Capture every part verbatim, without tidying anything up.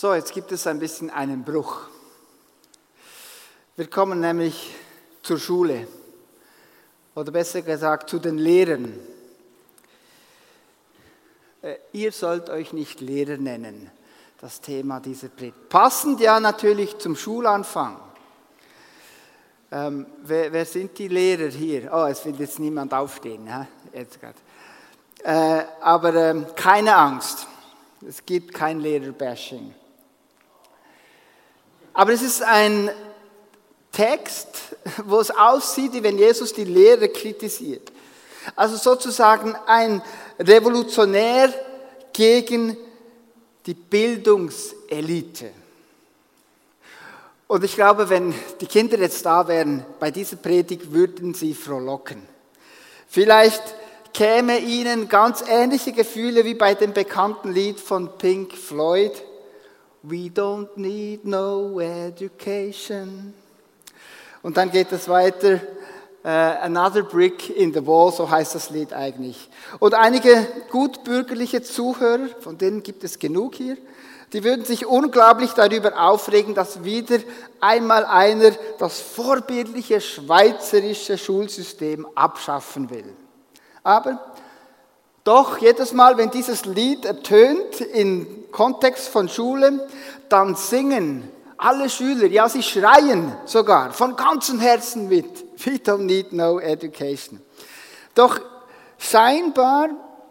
So, jetzt gibt es ein bisschen einen Bruch. Wir kommen nämlich zur Schule, oder besser gesagt zu den Lehrern. Äh, ihr sollt euch nicht Lehrer nennen, das Thema dieser Predigt. Passend ja natürlich zum Schulanfang. Ähm, wer, wer sind die Lehrer hier? Oh, es will jetzt niemand aufstehen. Ja? Jetzt grad. Äh, aber ähm, keine Angst, es gibt kein Lehrer-Bashing. Aber es ist ein Text, wo es aussieht, wie wenn Jesus die Lehrer kritisiert. Also sozusagen ein Revolutionär gegen die Bildungselite. Und ich glaube, wenn die Kinder jetzt da wären, bei dieser Predigt würden sie frohlocken. Vielleicht käme ihnen ganz ähnliche Gefühle wie bei dem bekannten Lied von Pink Floyd. We don't need no education. Und dann geht es weiter. Uh, another brick in the wall, so heißt das Lied eigentlich. Und einige gutbürgerliche Zuhörer, von denen gibt es genug hier, die würden sich unglaublich darüber aufregen, dass wieder einmal einer das vorbildliche schweizerische Schulsystem abschaffen will. Aber doch, jedes Mal, wenn dieses Lied ertönt im Kontext von Schule, dann singen alle Schüler, ja, sie schreien sogar von ganzem Herzen mit. We don't need no education. Doch scheinbar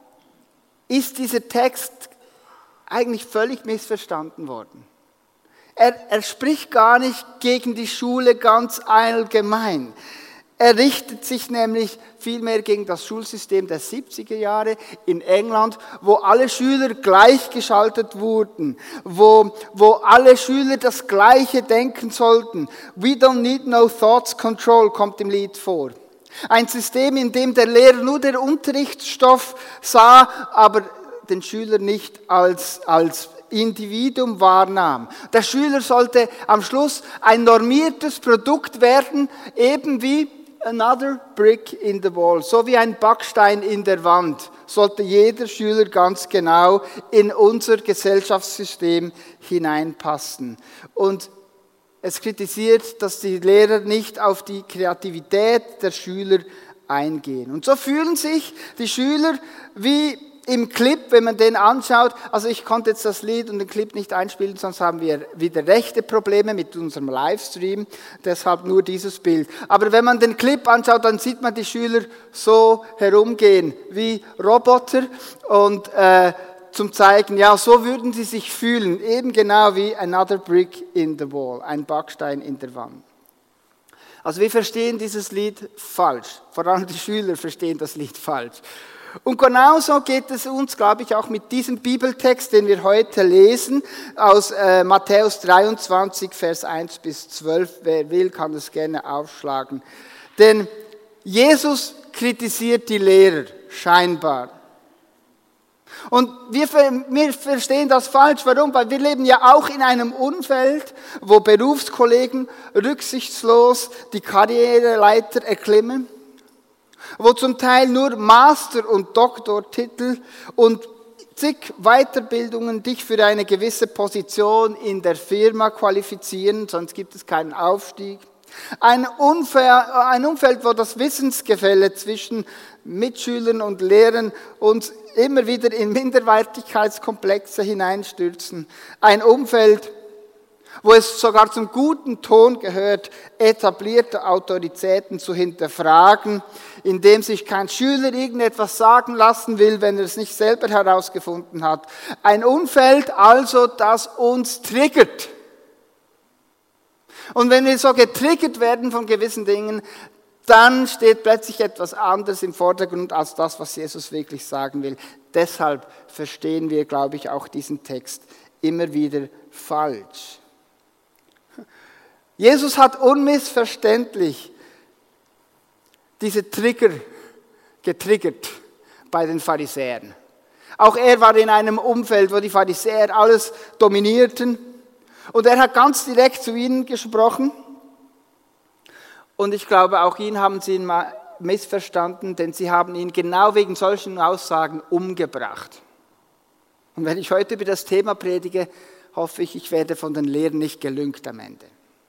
ist dieser Text eigentlich völlig missverstanden worden. Er, er spricht gar nicht gegen die Schule ganz allgemein. Er richtet sich nämlich vielmehr gegen das Schulsystem der siebziger Jahre in England, wo alle Schüler gleichgeschaltet wurden, wo, wo alle Schüler das Gleiche denken sollten. We don't need no thoughts control, kommt im Lied vor. Ein System, in dem der Lehrer nur den Unterrichtsstoff sah, aber den Schüler nicht als, als Individuum wahrnahm. Der Schüler sollte am Schluss ein normiertes Produkt werden, eben wie another brick in the wall, so wie ein Backstein in der Wand, sollte jeder Schüler ganz genau in unser Gesellschaftssystem hineinpassen. Und es kritisiert, dass die Lehrer nicht auf die Kreativität der Schüler eingehen. Und so fühlen sich die Schüler wie im Clip, wenn man den anschaut, also ich konnte jetzt das Lied und den Clip nicht einspielen, sonst haben wir wieder rechte Probleme mit unserem Livestream, deshalb nur dieses Bild. Aber wenn man den Clip anschaut, dann sieht man die Schüler so herumgehen wie Roboter und äh, zum Zeigen, ja, so würden sie sich fühlen, eben genau wie another brick in the wall, ein Backstein in der Wand. Also wir verstehen dieses Lied falsch, vor allem die Schüler verstehen das Lied falsch. Und genauso geht es uns, glaube ich, auch mit diesem Bibeltext, den wir heute lesen, aus äh, Matthäus dreiundzwanzig, Vers eins bis zwölf. Wer will, kann das gerne aufschlagen. Denn Jesus kritisiert die Lehrer, scheinbar. Und wir, wir verstehen das falsch. Warum? Weil wir leben ja auch in einem Umfeld, wo Berufskollegen rücksichtslos die Karriereleiter erklimmen, wo zum Teil nur Master- und Doktortitel und zig Weiterbildungen dich für eine gewisse Position in der Firma qualifizieren, sonst gibt es keinen Aufstieg. Ein Umfeld, ein Umfeld, wo das Wissensgefälle zwischen Mitschülern und Lehrern uns immer wieder in Minderwertigkeitskomplexe hineinstürzen. Ein Umfeld, wo es sogar zum guten Ton gehört, etablierte Autoritäten zu hinterfragen, indem sich kein Schüler irgendetwas sagen lassen will, wenn er es nicht selber herausgefunden hat. Ein Umfeld also, das uns triggert. Und wenn wir so getriggert werden von gewissen Dingen, dann steht plötzlich etwas anderes im Vordergrund als das, was Jesus wirklich sagen will. Deshalb verstehen wir, glaube ich, auch diesen Text immer wieder falsch. Jesus hat unmissverständlich diese Trigger getriggert bei den Pharisäern. Auch er war in einem Umfeld, wo die Pharisäer alles dominierten. Und er hat ganz direkt zu ihnen gesprochen. Und ich glaube, auch ihn haben sie missverstanden, denn sie haben ihn genau wegen solchen Aussagen umgebracht. Und wenn ich heute über das Thema predige, hoffe ich, ich werde von den Lehrern nicht gelüngt am Ende.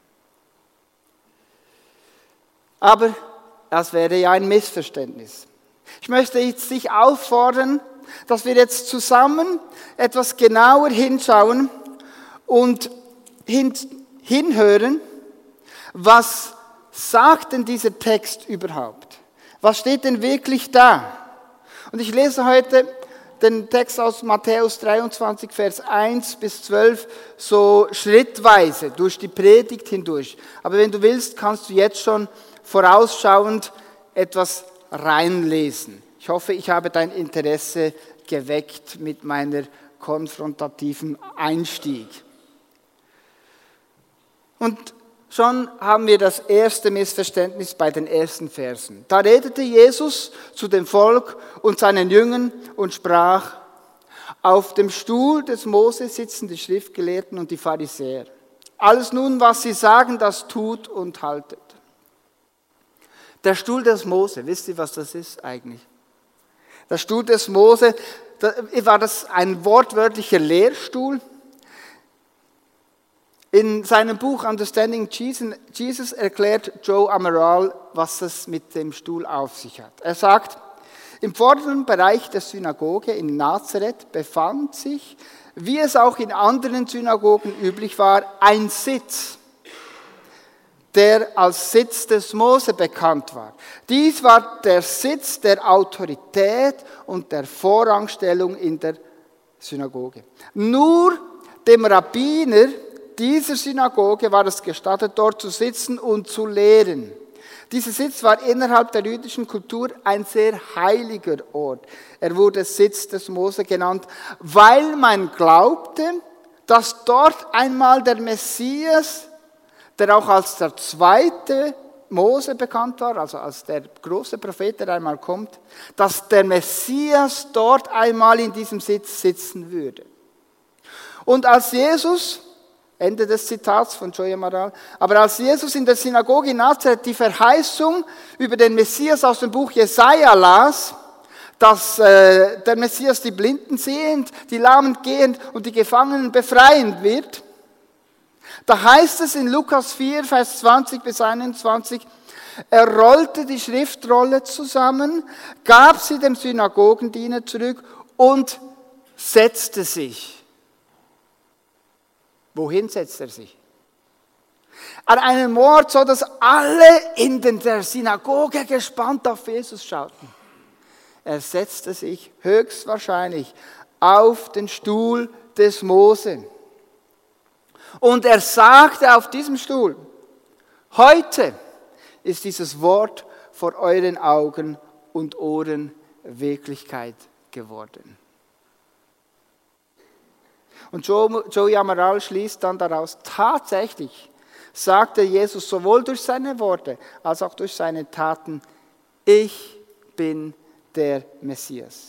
Aber das wäre ja ein Missverständnis. Ich möchte jetzt dich auffordern, dass wir jetzt zusammen etwas genauer hinschauen und hin, hinhören, was sagt denn dieser Text überhaupt? Was steht denn wirklich da? Und ich lese heute den Text aus Matthäus dreiundzwanzig, Vers eins bis zwölf, so schrittweise durch die Predigt hindurch. Aber wenn du willst, kannst du jetzt schon vorausschauend etwas reinlesen. Ich hoffe, ich habe dein Interesse geweckt mit meiner konfrontativen Einstieg. Und schon haben wir das erste Missverständnis bei den ersten Versen. Da redete Jesus zu dem Volk und seinen Jüngern und sprach: Auf dem Stuhl des Mose sitzen die Schriftgelehrten und die Pharisäer. Alles nun, was sie sagen, das tut und haltet. Der Stuhl des Mose, wisst ihr, was das ist eigentlich? Der Stuhl des Mose, da war das ein wortwörtlicher Lehrstuhl. In seinem Buch Understanding Jesus erklärt Joe Amaral, was es mit dem Stuhl auf sich hat. Er sagt, im vorderen Bereich der Synagoge in Nazareth befand sich, wie es auch in anderen Synagogen üblich war, ein Sitz, der als Sitz des Mose bekannt war. Dies war der Sitz der Autorität und der Vorrangstellung in der Synagoge. Nur dem Rabbiner dieser Synagoge war es gestattet, dort zu sitzen und zu lehren. Dieser Sitz war innerhalb der jüdischen Kultur ein sehr heiliger Ort. Er wurde Sitz des Mose genannt, weil man glaubte, dass dort einmal der Messias, der auch als der zweite Mose bekannt war, also als der große Prophet, der einmal kommt, dass der Messias dort einmal in diesem Sitz sitzen würde. Und als Jesus, Ende des Zitats von Joe Amaral, aber als Jesus in der Synagoge in Nazareth die Verheißung über den Messias aus dem Buch Jesaja las, dass äh, der Messias die Blinden sehend, die Lahmen gehend und die Gefangenen befreien wird, da heißt es in Lukas vier, Vers zwanzig bis einundzwanzig, er rollte die Schriftrolle zusammen, gab sie dem Synagogendiener zurück und setzte sich. Wohin setzt er sich? An einen Ort, so dass alle in der Synagoge gespannt auf Jesus schauten. Er setzte sich höchstwahrscheinlich auf den Stuhl des Mose. Und er sagte auf diesem Stuhl, heute ist dieses Wort vor euren Augen und Ohren Wirklichkeit geworden. Und Joe, Joe Amaral schließt dann daraus, tatsächlich sagte Jesus sowohl durch seine Worte als auch durch seine Taten, ich bin der Messias.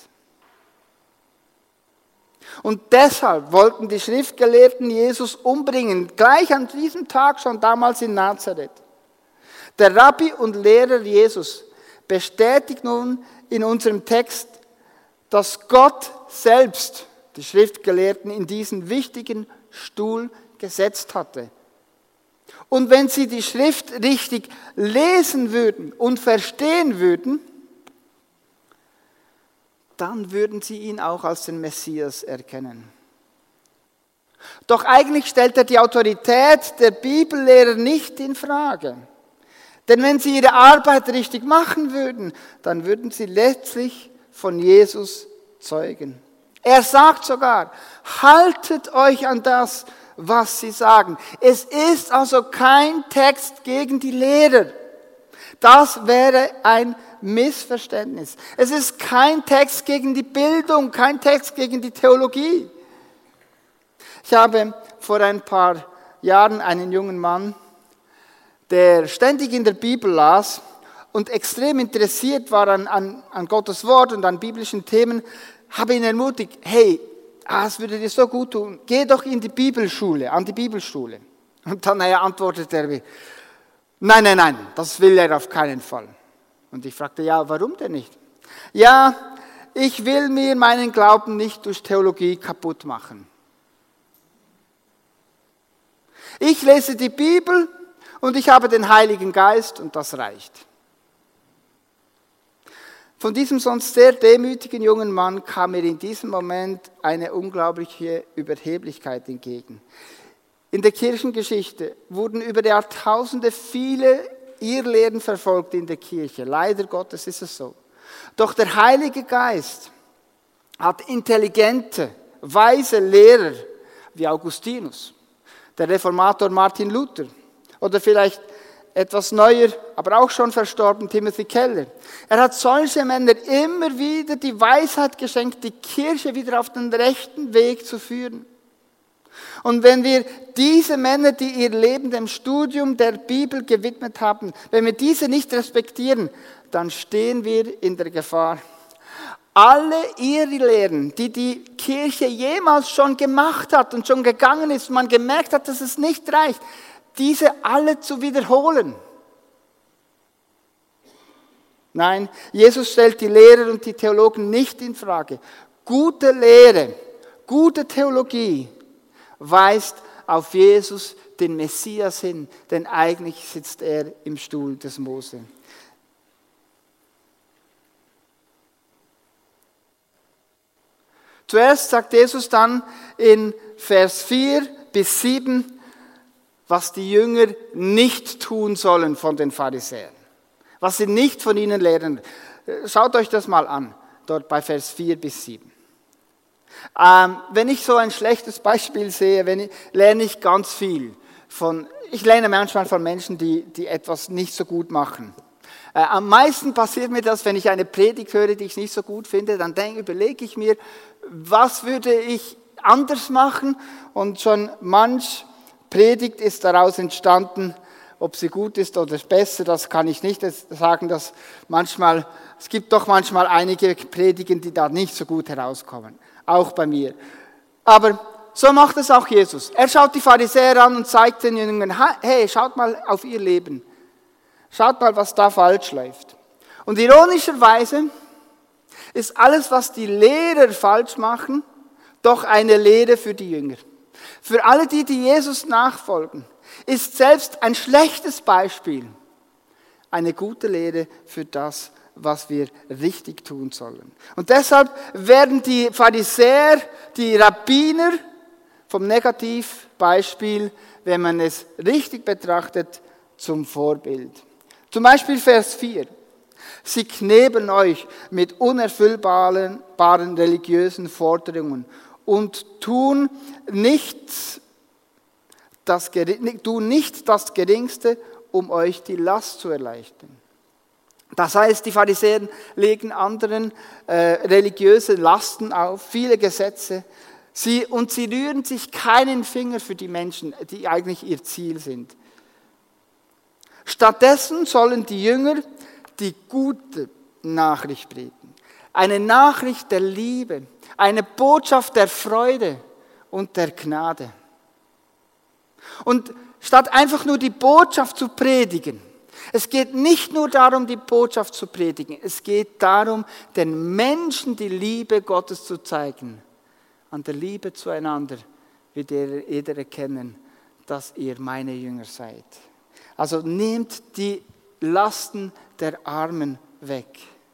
Und deshalb wollten die Schriftgelehrten Jesus umbringen, gleich an diesem Tag schon damals in Nazareth. Der Rabbi und Lehrer Jesus bestätigt nun in unserem Text, dass Gott selbst die Schriftgelehrten in diesen wichtigen Stuhl gesetzt hatte. Und wenn sie die Schrift richtig lesen würden und verstehen würden, dann würden sie ihn auch als den Messias erkennen. Doch eigentlich stellt er die Autorität der Bibellehrer nicht in Frage. Denn wenn sie ihre Arbeit richtig machen würden, dann würden sie letztlich von Jesus zeugen. Er sagt sogar, haltet euch an das, was sie sagen. Es ist also kein Text gegen die Lehrer. Das wäre ein Missverständnis. Es ist kein Text gegen die Bildung, kein Text gegen die Theologie. Ich habe vor ein paar Jahren einen jungen Mann, der ständig in der Bibel las und extrem interessiert war an, an, an Gottes Wort und an biblischen Themen, habe ihn ermutigt, hey, es würde dir so gut tun, geh doch in die Bibelschule, an die Bibelschule. Und dann antwortete er mir, nein, nein, nein, das will er auf keinen Fall. Und ich fragte, ja, warum denn nicht? Ja, ich will mir meinen Glauben nicht durch Theologie kaputt machen. Ich lese die Bibel und ich habe den Heiligen Geist und das reicht. Von diesem sonst sehr demütigen jungen Mann kam mir in diesem Moment eine unglaubliche Überheblichkeit entgegen. In der Kirchengeschichte wurden über die Jahrtausende viele Irrlehren verfolgt in der Kirche. Leider Gottes ist es so. Doch der Heilige Geist hat intelligente, weise Lehrer wie Augustinus, der Reformator Martin Luther oder vielleicht etwas neuer, aber auch schon verstorben, Timothy Keller. Er hat solche Männer immer wieder die Weisheit geschenkt, die Kirche wieder auf den rechten Weg zu führen. Und wenn wir diese Männer, die ihr Leben dem Studium der Bibel gewidmet haben, wenn wir diese nicht respektieren, dann stehen wir in der Gefahr. Alle ihre Lehren, die die Kirche jemals schon gemacht hat und schon gegangen ist, und man gemerkt hat, dass es nicht reicht, diese alle zu wiederholen. Nein, Jesus stellt die Lehrer und die Theologen nicht in Frage. Gute Lehre, gute Theologie weist auf Jesus, den Messias, hin, denn eigentlich sitzt er im Stuhl des Mose. Zuerst sagt Jesus dann in Vers vier bis sieben, was die Jünger nicht tun sollen von den Pharisäern. Was sie nicht von ihnen lernen. Schaut euch das mal an, dort bei Vers vier bis sieben. Ähm, wenn ich so ein schlechtes Beispiel sehe, wenn ich, lerne ich ganz viel von, ich lerne manchmal von Menschen, die, die etwas nicht so gut machen. Äh, am meisten passiert mir das, wenn ich eine Predigt höre, die ich nicht so gut finde, dann denke, überlege ich mir, was würde ich anders machen, und schon manch Predigt ist daraus entstanden. Ob sie gut ist oder besser, das kann ich nicht sagen. Dass manchmal, es gibt doch manchmal einige Predigen, die da nicht so gut herauskommen. Auch bei mir. Aber so macht es auch Jesus. Er schaut die Pharisäer an und zeigt den Jüngern, hey, schaut mal auf ihr Leben. Schaut mal, was da falsch läuft. Und ironischerweise ist alles, was die Lehrer falsch machen, doch eine Lehre für die Jünger. Für alle die, die Jesus nachfolgen, ist selbst ein schlechtes Beispiel eine gute Lehre für das, was wir richtig tun sollen. Und deshalb werden die Pharisäer, die Rabbiner vom Negativbeispiel, wenn man es richtig betrachtet, zum Vorbild. Zum Beispiel Vers vier. Sie knebeln euch mit unerfüllbaren religiösen Forderungen und tun nichts, das, tun nicht das Geringste, um euch die Last zu erleichtern. Das heißt, die Pharisäer legen anderen äh, religiöse Lasten auf, viele Gesetze, sie, und sie rühren sich keinen Finger für die Menschen, die eigentlich ihr Ziel sind. Stattdessen sollen die Jünger die gute Nachricht predigen. Eine Nachricht der Liebe, eine Botschaft der Freude und der Gnade. Und statt einfach nur die Botschaft zu predigen, es geht nicht nur darum, die Botschaft zu predigen, es geht darum, den Menschen die Liebe Gottes zu zeigen. An der Liebe zueinander wird jeder erkennen, dass ihr meine Jünger seid. Also nehmt die Lasten der Armen weg.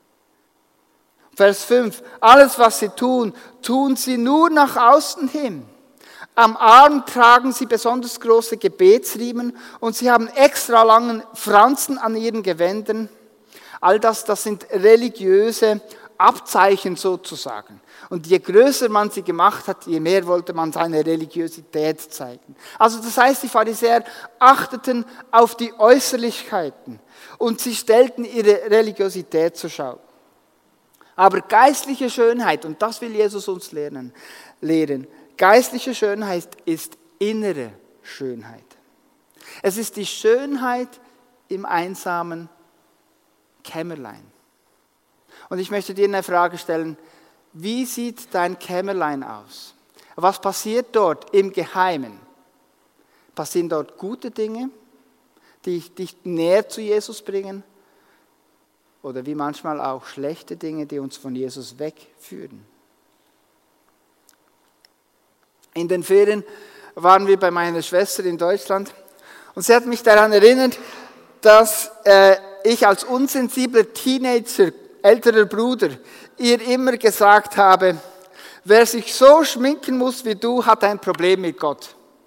Vers fünf. Alles, was sie tun, tun sie nur nach außen hin. Am Arm tragen sie besonders große Gebetsriemen und sie haben extra langen Fransen an ihren Gewändern. All das, das sind religiöse Abzeichen sozusagen. Und je größer man sie gemacht hat, je mehr wollte man seine Religiosität zeigen. Also das heißt, die Pharisäer achteten auf die Äußerlichkeiten und sie stellten ihre Religiosität zur Schau. Aber geistliche Schönheit, und das will Jesus uns lernen, lehren, geistliche Schönheit ist innere Schönheit. Es ist die Schönheit im einsamen Kämmerlein. Und ich möchte dir eine Frage stellen, wie sieht dein Kämmerlein aus? Was passiert dort im Geheimen? Passieren dort gute Dinge, die dich näher zu Jesus bringen? Oder wie manchmal auch schlechte Dinge, die uns von Jesus wegführen? In den Ferien waren wir bei meiner Schwester in Deutschland und sie hat mich daran erinnert, dass äh, ich als unsensibler Teenager, älterer Bruder, ihr immer gesagt habe, wer sich so schminken muss wie du, hat ein Problem mit Gott.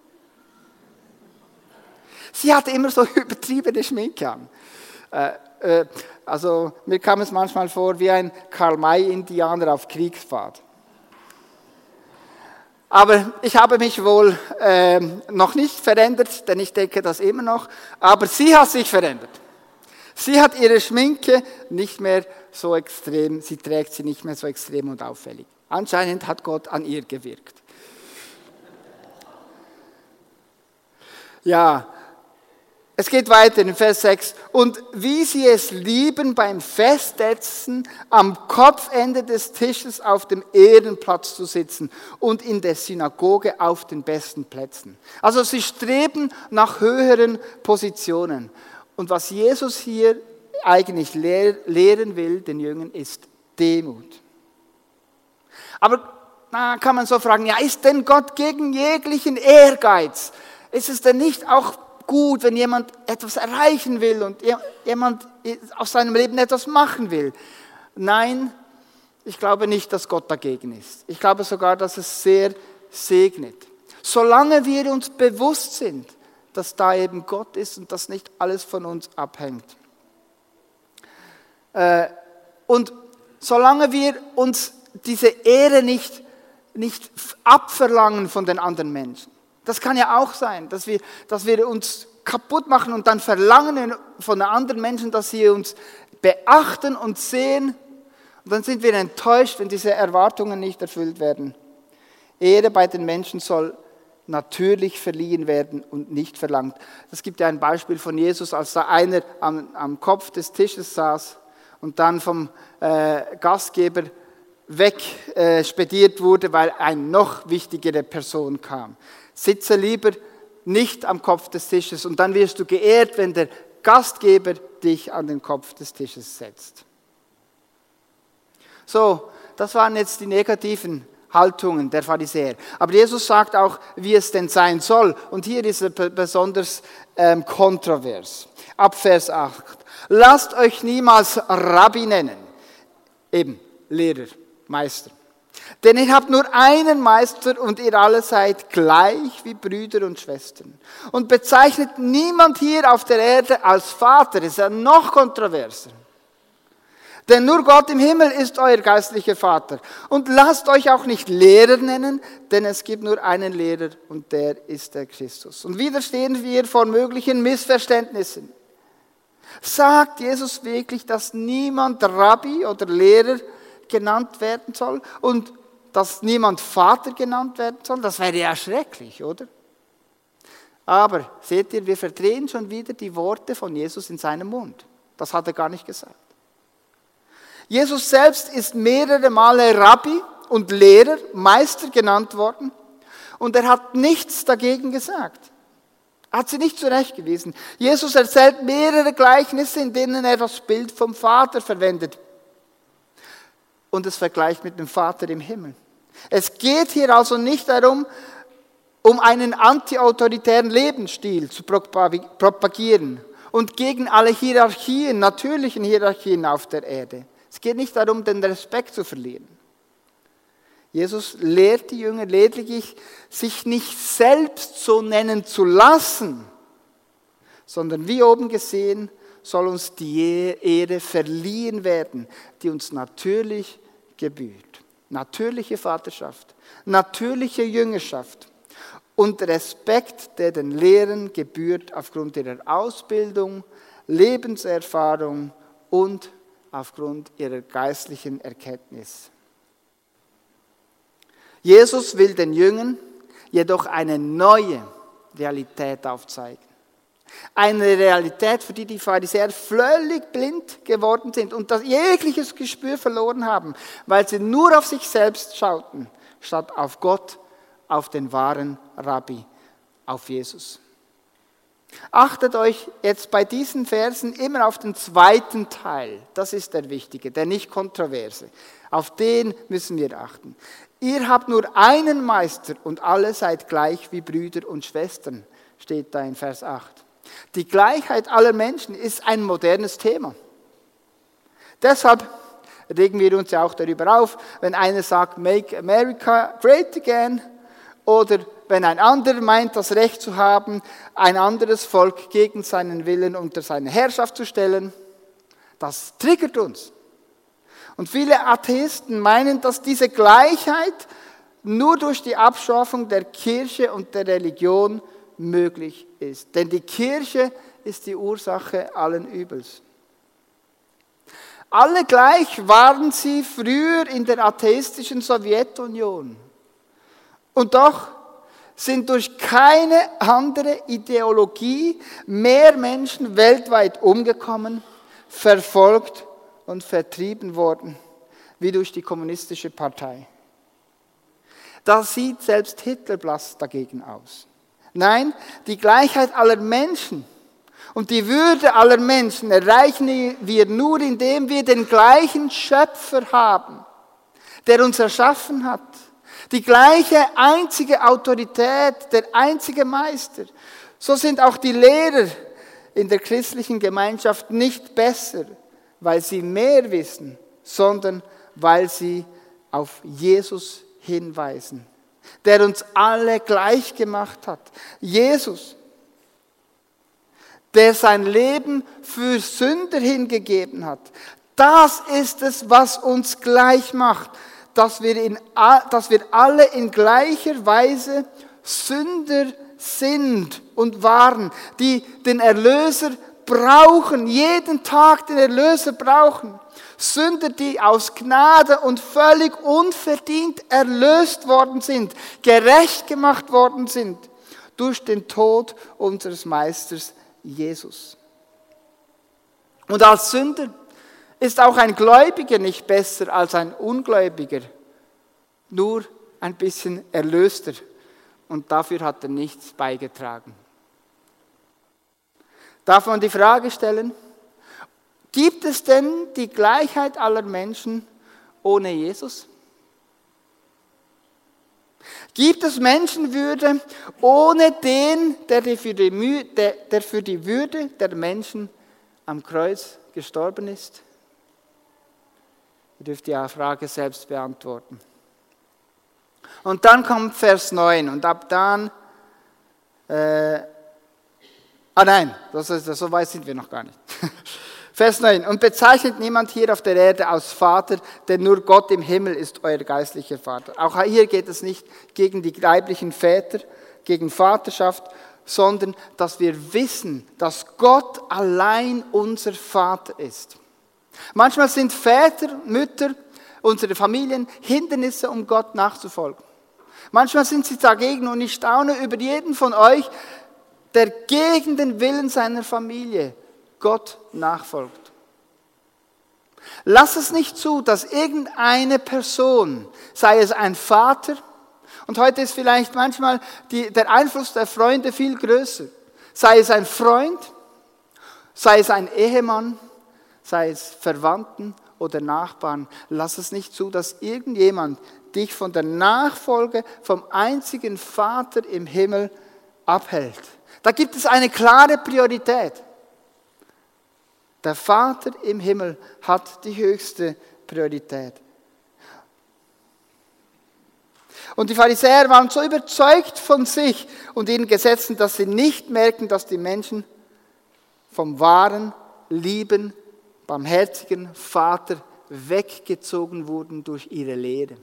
Sie hatte immer so übertriebene Schminke an. Äh, äh, also mir kam es manchmal vor wie ein Karl-May-Indianer auf Kriegsfahrt. Aber ich habe mich wohl äh, noch nicht verändert, denn ich denke das immer noch. Aber sie hat sich verändert. Sie hat ihre Schminke nicht mehr so extrem, sie trägt sie nicht mehr so extrem und auffällig. Anscheinend hat Gott an ihr gewirkt. Ja, es geht weiter in Vers sechs. Und wie sie es lieben, beim Festessen am Kopfende des Tisches auf dem Ehrenplatz zu sitzen und in der Synagoge auf den besten Plätzen. Also sie streben nach höheren Positionen. Und was Jesus hier eigentlich lehr, lehren will, den Jüngern, ist Demut. Aber na, kann man so fragen, ja, ist denn Gott gegen jeglichen Ehrgeiz? Ist es denn nicht auch gut, wenn jemand etwas erreichen will und jemand aus seinem Leben etwas machen will? Nein, ich glaube nicht, dass Gott dagegen ist. Ich glaube sogar, dass es sehr segnet. Solange wir uns bewusst sind, dass da eben Gott ist und dass nicht alles von uns abhängt. Und solange wir uns diese Ehre nicht, nicht abverlangen von den anderen Menschen. Das kann ja auch sein, dass wir, dass wir uns kaputt machen und dann verlangen von den anderen Menschen, dass sie uns beachten und sehen. Und dann sind wir enttäuscht, wenn diese Erwartungen nicht erfüllt werden. Ehre bei den Menschen soll natürlich verliehen werden und nicht verlangt. Es gibt ja ein Beispiel von Jesus, als da einer am, am Kopf des Tisches saß und dann vom äh, Gastgeber wegspediert äh, wurde, weil eine noch wichtigere Person kam. Sitze lieber nicht am Kopf des Tisches und dann wirst du geehrt, wenn der Gastgeber dich an den Kopf des Tisches setzt. So, das waren jetzt die negativen Haltungen der Pharisäer. Aber Jesus sagt auch, wie es denn sein soll. Und hier ist es besonders ähm, kontrovers. Ab Vers acht. Lasst euch niemals Rabbi nennen. Eben, Lehrer, Meister. Denn ihr habt nur einen Meister und ihr alle seid gleich wie Brüder und Schwestern. Und bezeichnet niemand hier auf der Erde als Vater. Das ist ja noch kontroverser. Denn nur Gott im Himmel ist euer geistlicher Vater. Und lasst euch auch nicht Lehrer nennen, denn es gibt nur einen Lehrer und der ist der Christus. Und wieder stehen wir vor möglichen Missverständnissen. Sagt Jesus wirklich, dass niemand Rabbi oder Lehrer genannt werden soll und dass niemand Vater genannt werden soll? Das wäre ja schrecklich, oder? Aber seht ihr, wir verdrehen schon wieder die Worte von Jesus in seinem Mund. Das hat er gar nicht gesagt. Jesus selbst ist mehrere Male Rabbi und Lehrer, Meister genannt worden und er hat nichts dagegen gesagt. Er hat sie nicht zurechtgewiesen. Jesus erzählt mehrere Gleichnisse, in denen er das Bild vom Vater verwendet und es vergleicht mit dem Vater im Himmel. Es geht hier also nicht darum, um einen antiautoritären Lebensstil zu propagieren und gegen alle Hierarchien, natürlichen Hierarchien auf der Erde. Es geht nicht darum, den Respekt zu verlieren. Jesus lehrt die Jünger lediglich, sich nicht selbst so nennen zu lassen, sondern wie oben gesehen, soll uns die Ehre verliehen werden, die uns natürlich gebührt. Natürliche Vaterschaft, natürliche Jüngerschaft und Respekt, der den Lehrern gebührt aufgrund ihrer Ausbildung, Lebenserfahrung und aufgrund ihrer geistlichen Erkenntnis. Jesus will den Jüngern jedoch eine neue Realität aufzeigen. Eine Realität, für die die Pharisäer völlig blind geworden sind und das jegliches Gespür verloren haben, weil sie nur auf sich selbst schauten, statt auf Gott, auf den wahren Rabbi, auf Jesus. Achtet euch jetzt bei diesen Versen immer auf den zweiten Teil. Das ist der wichtige, der nicht kontroverse. Auf den müssen wir achten. Ihr habt nur einen Meister und alle seid gleich wie Brüder und Schwestern, steht da in Vers acht. Die Gleichheit aller Menschen ist ein modernes Thema. Deshalb regen wir uns ja auch darüber auf, wenn einer sagt, Make America Great Again, oder wenn ein anderer meint, das Recht zu haben, ein anderes Volk gegen seinen Willen unter seine Herrschaft zu stellen. Das triggert uns. Und viele Atheisten meinen, dass diese Gleichheit nur durch die Abschaffung der Kirche und der Religion möglich ist. Denn die Kirche ist die Ursache allen Übels. Alle gleich waren sie früher in der atheistischen Sowjetunion. Und doch sind durch keine andere Ideologie mehr Menschen weltweit umgekommen, verfolgt und vertrieben worden, wie durch die kommunistische Partei. Da sieht selbst Hitler blass dagegen aus. Nein, die Gleichheit aller Menschen und die Würde aller Menschen erreichen wir nur, indem wir den gleichen Schöpfer haben, der uns erschaffen hat. Die gleiche einzige Autorität, der einzige Meister. So sind auch die Lehrer in der christlichen Gemeinschaft nicht besser, weil sie mehr wissen, sondern weil sie auf Jesus hinweisen, der uns alle gleich gemacht hat. Jesus, der sein Leben für Sünder hingegeben hat. Das ist es, was uns gleich macht. Dass wir, in, dass wir alle in gleicher Weise Sünder sind und waren, die den Erlöser brauchen, jeden Tag den Erlöser brauchen. Sünder, die aus Gnade und völlig unverdient erlöst worden sind, gerecht gemacht worden sind durch den Tod unseres Meisters Jesus. Und als Sünder ist auch ein Gläubiger nicht besser als ein Ungläubiger, nur ein bisschen erlöster. Und dafür hat er nichts beigetragen. Darf man die Frage stellen, gibt es denn die Gleichheit aller Menschen ohne Jesus? Gibt es Menschenwürde ohne den, der für die, Mühe, der, der für die Würde der Menschen am Kreuz gestorben ist? Ihr dürft die Frage selbst beantworten. Und dann kommt Vers neun und ab dann, äh, ah nein, das ist, so weit sind wir noch gar nicht. Vers neun, und bezeichnet niemand hier auf der Erde als Vater, denn nur Gott im Himmel ist euer geistlicher Vater. Auch hier geht es nicht gegen die leiblichen Väter, gegen Vaterschaft, sondern dass wir wissen, dass Gott allein unser Vater ist. Manchmal sind Väter, Mütter, unsere Familien Hindernisse, um Gott nachzufolgen. Manchmal sind sie dagegen und ich staune über jeden von euch, der gegen den Willen seiner Familie Gott nachfolgt. Lass es nicht zu, dass irgendeine Person, sei es ein Vater, und heute ist vielleicht manchmal die, der Einfluss der Freunde viel größer, sei es ein Freund, sei es ein Ehemann, sei es Verwandten oder Nachbarn, lass es nicht zu, dass irgendjemand dich von der Nachfolge vom einzigen Vater im Himmel abhält. Da gibt es eine klare Priorität. Der Vater im Himmel hat die höchste Priorität. Und die Pharisäer waren so überzeugt von sich und ihren Gesetzen, dass sie nicht merken, dass die Menschen vom wahren, lieben, barmherzigen Vater weggezogen wurden durch ihre Lehre.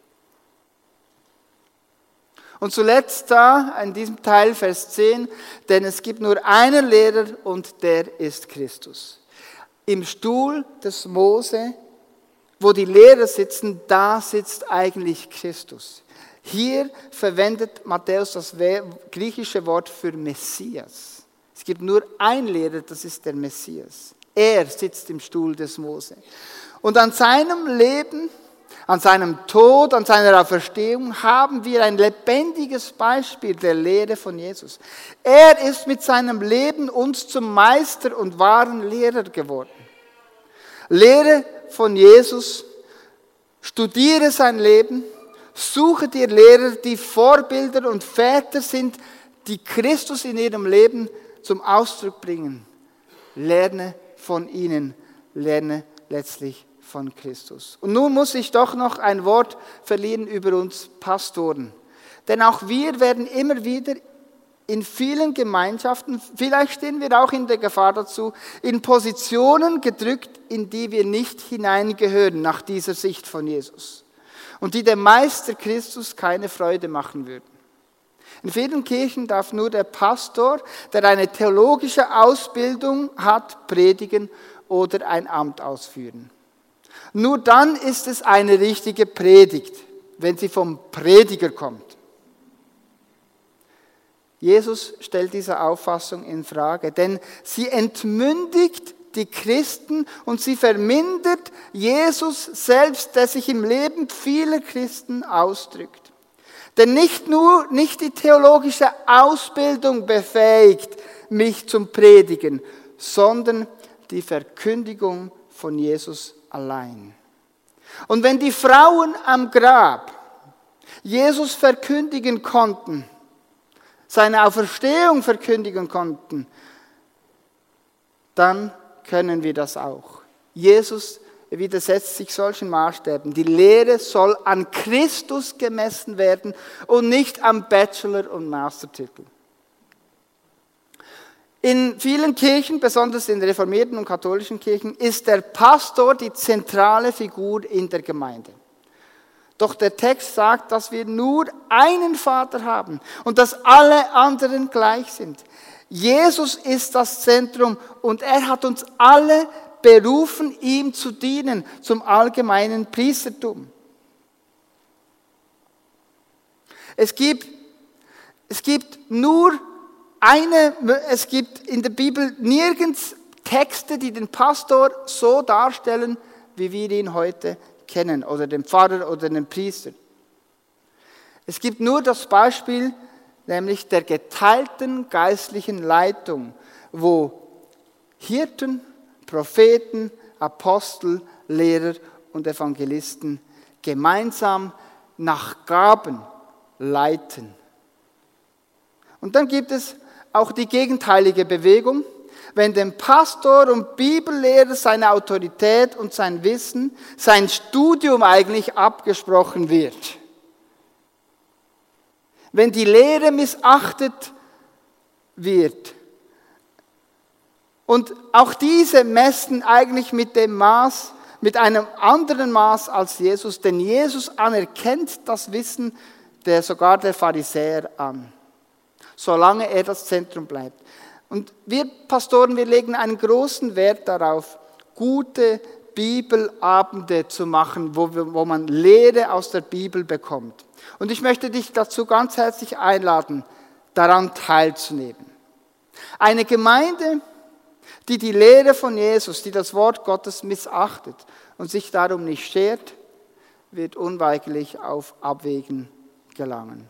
Und zuletzt da, in diesem Teil, Vers zehn, denn es gibt nur einen Lehrer und der ist Christus. Im Stuhl des Mose, wo die Lehrer sitzen, da sitzt eigentlich Christus. Hier verwendet Matthäus das griechische Wort für Messias. Es gibt nur einen Lehrer, das ist der Messias. Er sitzt im Stuhl des Mose. Und an seinem Leben, an seinem Tod, an seiner Auferstehung haben wir ein lebendiges Beispiel der Lehre von Jesus. Er ist mit seinem Leben uns zum Meister und wahren Lehrer geworden. Lehre von Jesus, studiere sein Leben, suche dir Lehrer, die Vorbilder und Väter sind, die Christus in ihrem Leben zum Ausdruck bringen. Lerne von ihnen, lerne letztlich von Christus. Und nun muss ich doch noch ein Wort verlieren über uns Pastoren. Denn auch wir werden immer wieder in vielen Gemeinschaften, vielleicht stehen wir auch in der Gefahr dazu, in Positionen gedrückt, in die wir nicht hineingehören nach dieser Sicht von Jesus. Und die dem Meister Christus keine Freude machen würden. In vielen Kirchen darf nur der Pastor, der eine theologische Ausbildung hat, predigen oder ein Amt ausführen. Nur dann ist es eine richtige Predigt, wenn sie vom Prediger kommt. Jesus stellt diese Auffassung in Frage, denn sie entmündigt die Christen und sie vermindert Jesus selbst, der sich im Leben vieler Christen ausdrückt. Denn nicht nur, nicht die theologische Ausbildung befähigt mich zum Predigen, sondern die Verkündigung von Jesus allein. Und wenn die Frauen am Grab Jesus verkündigen konnten, seine Auferstehung verkündigen konnten, dann können wir das auch. Jesus widersetzt sich solchen Maßstäben. Die Lehre soll an Christus gemessen werden und nicht am Bachelor- und Mastertitel. In vielen Kirchen, besonders in reformierten und katholischen Kirchen, ist der Pastor die zentrale Figur in der Gemeinde. Doch der Text sagt, dass wir nur einen Vater haben und dass alle anderen gleich sind. Jesus ist das Zentrum und er hat uns alle berufen, ihm zu dienen, zum allgemeinen Priestertum. Es gibt, es gibt nur eine, es gibt in der Bibel nirgends Texte, die den Pastor so darstellen, wie wir ihn heute kennen, oder den Pfarrer oder den Priester. Es gibt nur das Beispiel, nämlich der geteilten geistlichen Leitung, wo Hirten, Propheten, Apostel, Lehrer und Evangelisten gemeinsam nach Gaben leiten. Und dann gibt es auch die gegenteilige Bewegung, wenn dem Pastor und Bibellehrer seine Autorität und sein Wissen, sein Studium eigentlich abgesprochen wird. Wenn die Lehre missachtet wird. Und auch diese messen eigentlich mit dem Maß, mit einem anderen Maß als Jesus, denn Jesus anerkennt das Wissen der sogar der Pharisäer an, solange er das Zentrum bleibt. Und wir Pastoren, wir legen einen großen Wert darauf, gute Bibelabende zu machen, wo, wir, wo man Lehre aus der Bibel bekommt. Und ich möchte dich dazu ganz herzlich einladen, daran teilzunehmen. Eine Gemeinde, die die Lehre von Jesus, die das Wort Gottes missachtet und sich darum nicht schert, wird unweigerlich auf Abwägen gelangen.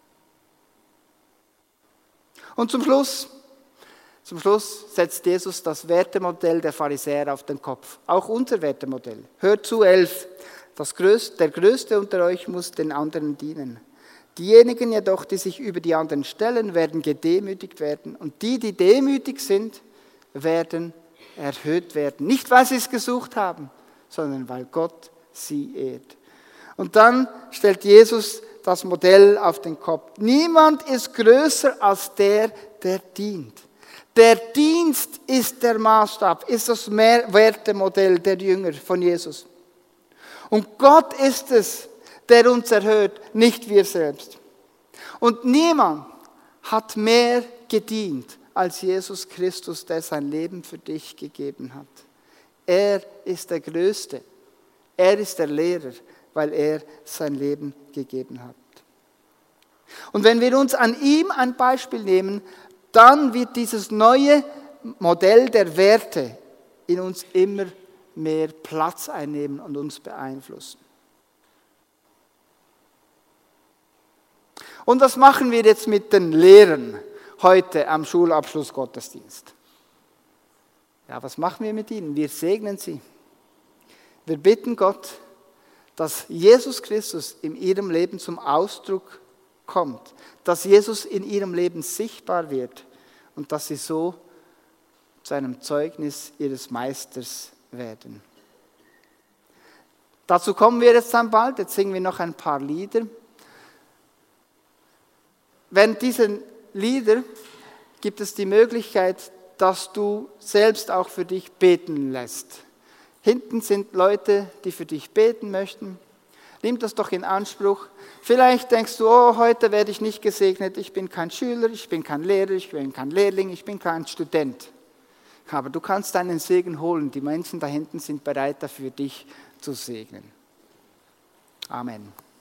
Und zum Schluss, zum Schluss setzt Jesus das Wertemodell der Pharisäer auf den Kopf. Auch unser Wertemodell. Hört zu, elf. Das Größte, der Größte unter euch muss den anderen dienen. Diejenigen jedoch, die sich über die anderen stellen, werden gedemütigt werden. Und die, die demütig sind, werden erhöht werden. Nicht, weil sie es gesucht haben, sondern weil Gott sie ehrt. Und dann stellt Jesus das Modell auf den Kopf. Niemand ist größer als der, der dient. Der Dienst ist der Maßstab, ist das Wertemodell der Jünger von Jesus. Und Gott ist es, der uns erhöht, nicht wir selbst. Und niemand hat mehr gedient als Jesus Christus, der sein Leben für dich gegeben hat. Er ist der Größte. Er ist der Lehrer, weil er sein Leben gegeben hat. Und wenn wir uns an ihm ein Beispiel nehmen, dann wird dieses neue Modell der Werte in uns immer mehr Platz einnehmen und uns beeinflussen. Und was machen wir jetzt mit den Lehrern heute am Schulabschlussgottesdienst? Ja, was machen wir mit ihnen? Wir segnen sie. Wir bitten Gott, dass Jesus Christus in ihrem Leben zum Ausdruck kommt, dass Jesus in ihrem Leben sichtbar wird und dass sie so zu einem Zeugnis ihres Meisters werden. Dazu kommen wir jetzt dann bald, jetzt singen wir noch ein paar Lieder. Während diesen Lieder gibt es die Möglichkeit, dass du selbst auch für dich beten lässt. Hinten sind Leute, die für dich beten möchten. Nimm das doch in Anspruch. Vielleicht denkst du, oh, heute werde ich nicht gesegnet, ich bin kein Schüler, ich bin kein Lehrer, ich bin kein Lehrling, ich bin kein Student. Aber du kannst deinen Segen holen. Die Menschen da hinten sind bereit dafür, dich zu segnen. Amen.